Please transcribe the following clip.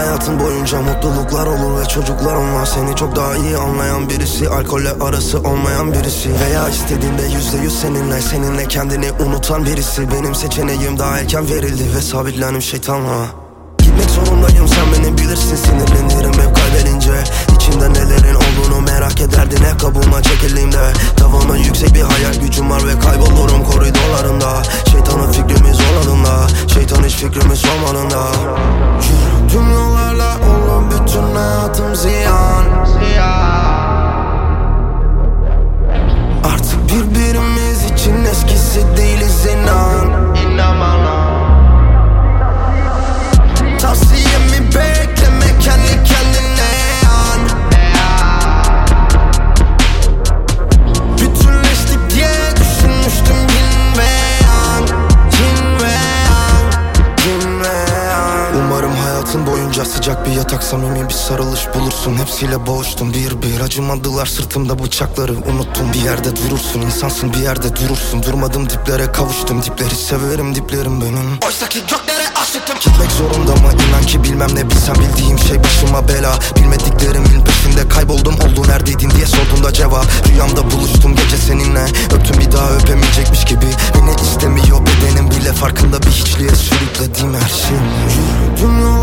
hayatın boyunca mutluluklar olur ve çocuklarım var. Seni çok daha iyi anlayan birisi, alkolle arası olmayan birisi, veya istediğinde %100 seninle kendini unutan birisi. Benim seçeneğim daha erken verildi ve sabitlendim şeytanla. Gitmek zorundayım, sen beni bilirsin, sinirlenirim hep kaybedince. İçimde nelerin olduğunu merak ederdin hep kabuğuma çekildiğimde. Tavanı yüksek bir hayal gücüm var ve kaybolurum koridorlarında. Şeytanın fikrimi zorladığında, şeytan hiç fikrimi sormadığında. Yürüdüm yollarla oldu bütün hayatım ziyan. Artık birbirimiz için eskisi değiliz inan. İnan bana. Tavsiyemi bekleme, kendi kendine yan. Bütünleştik diye düşünmüştüm yin ve yang. Yin ve yang, yin ve yang. Umarım hayatın boyunca sıcak bir yatak, samimi bir sarılış bulursun. Hepsiyle boğuştum bir acımadılar sırtımda bıçakları unuttum. Bir yerde durursun, insansın bir yerde durursun. Durmadım, diplere kavuştum, dipleri severim, diplerim benim. Oysaki göklere aşıktım. Gitmek zorunda mı inan ki bilmem ne, bilsem bildiğim şey başıma bela. Bilmediklerimin peşinde kayboldum, oldu neredeydin diye sorduğunda cevap. Rüyamda buluştum gece seninle, öptüm bir daha öpemeyecekmiş gibi. Beni istemiyor bedenim bile, farkında bir hiçliğe sürüklediğim her şey. Yürüdüm